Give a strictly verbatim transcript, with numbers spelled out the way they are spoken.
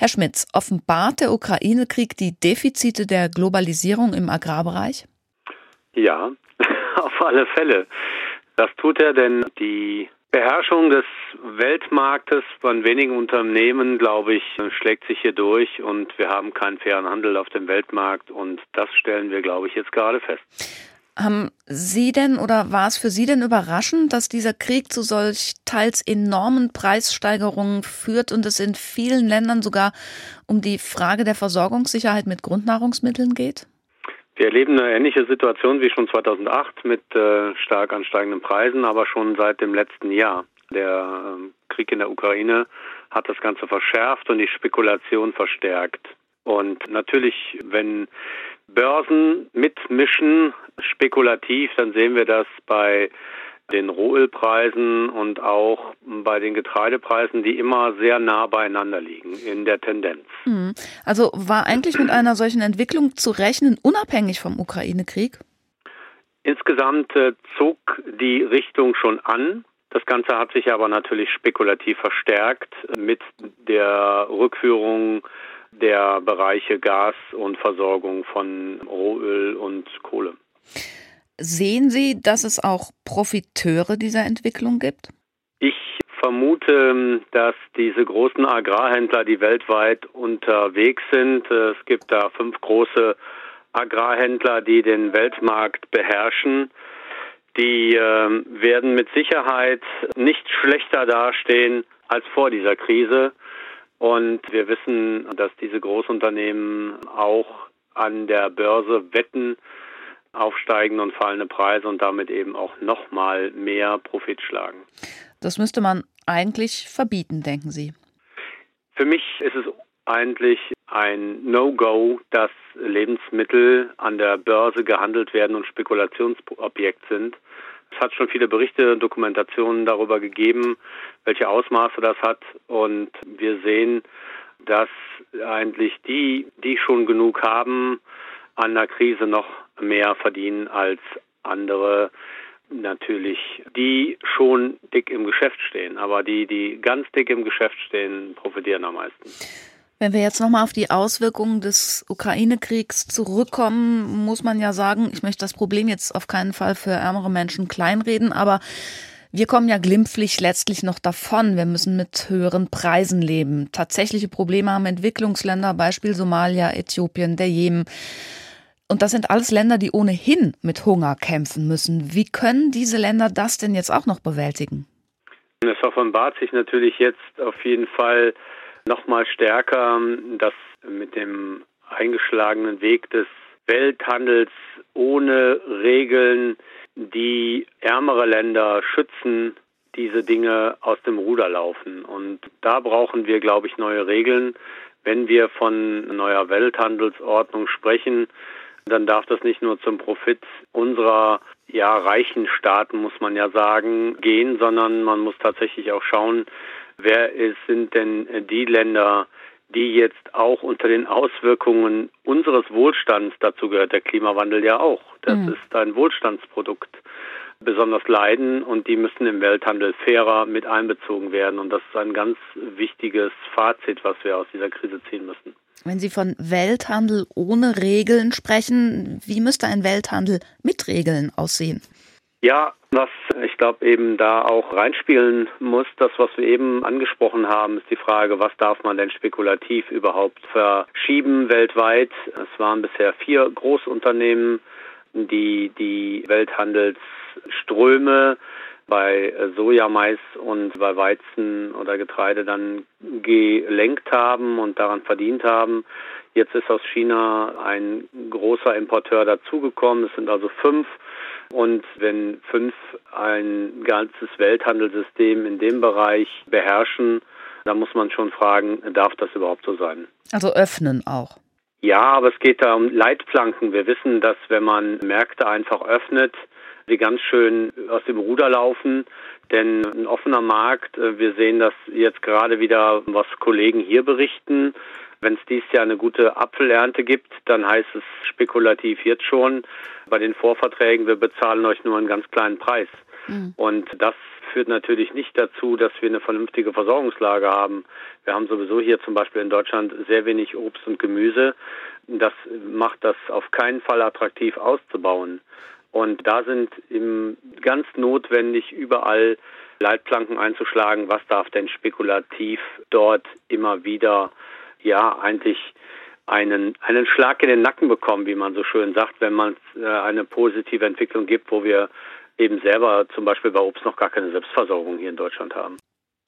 Herr Schmitz, offenbart der Ukraine-Krieg die Defizite der Globalisierung im Agrarbereich? Ja, auf alle Fälle. Das tut er, denn die Beherrschung des Weltmarktes von wenigen Unternehmen, glaube ich, schlägt sich hier durch und wir haben keinen fairen Handel auf dem Weltmarkt und das stellen wir, glaube ich, jetzt gerade fest. Haben Sie denn oder war es für Sie denn überraschend, dass dieser Krieg zu solch teils enormen Preissteigerungen führt und es in vielen Ländern sogar um die Frage der Versorgungssicherheit mit Grundnahrungsmitteln geht? Wir erleben eine ähnliche Situation wie schon zweitausendacht mit äh, stark ansteigenden Preisen, aber schon seit dem letzten Jahr. Der äh, Krieg in der Ukraine hat das Ganze verschärft und die Spekulation verstärkt. Und natürlich, wenn Börsen mitmischen, spekulativ, dann sehen wir das bei den Rohölpreisen und auch bei den Getreidepreisen, die immer sehr nah beieinander liegen in der Tendenz. Also war eigentlich mit einer solchen Entwicklung zu rechnen, unabhängig vom Ukraine-Krieg? Insgesamt äh, zog die Richtung schon an. Das Ganze hat sich aber natürlich spekulativ verstärkt mit der Rückführung der Bereiche Gas und Versorgung von Rohöl und Kohle. Sehen Sie, dass es auch Profiteure dieser Entwicklung gibt? Ich vermute, dass diese großen Agrarhändler, die weltweit unterwegs sind, es gibt da fünf große Agrarhändler, die den Weltmarkt beherrschen, die äh, werden mit Sicherheit nicht schlechter dastehen als vor dieser Krise. Und wir wissen, dass diese Großunternehmen auch an der Börse wetten auf steigende und fallende Preise und damit eben auch noch mal mehr Profit schlagen. Das müsste man eigentlich verbieten, denken Sie? Für mich ist es eigentlich ein No-Go, dass Lebensmittel an der Börse gehandelt werden und Spekulationsobjekt sind. Es hat schon viele Berichte und Dokumentationen darüber gegeben, welche Ausmaße das hat. Und wir sehen, dass eigentlich die, die schon genug haben, an der Krise noch mehr verdienen als andere. Natürlich, die schon dick im Geschäft stehen. Aber die, die ganz dick im Geschäft stehen, profitieren am meisten. Wenn wir jetzt nochmal auf die Auswirkungen des Ukraine-Kriegs zurückkommen, muss man ja sagen, ich möchte das Problem jetzt auf keinen Fall für ärmere Menschen kleinreden, aber wir kommen ja glimpflich letztlich noch davon. Wir müssen mit höheren Preisen leben. Tatsächliche Probleme haben Entwicklungsländer, Beispiel Somalia, Äthiopien, der Jemen. Und das sind alles Länder, die ohnehin mit Hunger kämpfen müssen. Wie können diese Länder das denn jetzt auch noch bewältigen? Es offenbart sich natürlich jetzt auf jeden Fall noch mal stärker, dass mit dem eingeschlagenen Weg des Welthandels ohne Regeln, die ärmere Länder schützen, diese Dinge aus dem Ruder laufen. Und da brauchen wir, glaube ich, neue Regeln. Wenn wir von neuer Welthandelsordnung sprechen, dann darf das nicht nur zum Profit unserer ja reichen Staaten, muss man ja sagen, gehen, sondern man muss tatsächlich auch schauen, wer ist, sind denn die Länder, die jetzt auch unter den Auswirkungen unseres Wohlstands, dazu gehört der Klimawandel ja auch, das mhm. ist ein Wohlstandsprodukt, besonders leiden und die müssen im Welthandel fairer mit einbezogen werden. Und das ist ein ganz wichtiges Fazit, was wir aus dieser Krise ziehen müssen. Wenn Sie von Welthandel ohne Regeln sprechen, wie müsste ein Welthandel mit Regeln aussehen? Ja, was ich glaube eben da auch reinspielen muss, das, was wir eben angesprochen haben, ist die Frage, was darf man denn spekulativ überhaupt verschieben weltweit? Es waren bisher vier Großunternehmen, die die Welthandelsströme bei Soja, Mais und bei Weizen oder Getreide dann gelenkt haben und daran verdient haben. Jetzt ist aus China ein großer Importeur dazugekommen. Es sind also fünf. Und wenn fünf ein ganzes Welthandelssystem in dem Bereich beherrschen, dann muss man schon fragen, darf das überhaupt so sein? Also öffnen auch. Ja, aber es geht da um Leitplanken. Wir wissen, dass wenn man Märkte einfach öffnet, sie ganz schön aus dem Ruder laufen. Denn ein offener Markt, wir sehen das jetzt gerade wieder, was Kollegen hier berichten. Wenn es dieses Jahr eine gute Apfelernte gibt, dann heißt es spekulativ jetzt schon bei den Vorverträgen, wir bezahlen euch nur einen ganz kleinen Preis. Mhm. Und das führt natürlich nicht dazu, dass wir eine vernünftige Versorgungslage haben. Wir haben sowieso hier zum Beispiel in Deutschland sehr wenig Obst und Gemüse. Das macht das auf keinen Fall attraktiv auszubauen. Und da sind eben ganz notwendig, überall Leitplanken einzuschlagen. Was darf denn spekulativ dort immer wieder, ja, eigentlich einen, einen Schlag in den Nacken bekommen, wie man so schön sagt, wenn man äh, eine positive Entwicklung gibt, wo wir eben selber zum Beispiel bei Obst noch gar keine Selbstversorgung hier in Deutschland haben.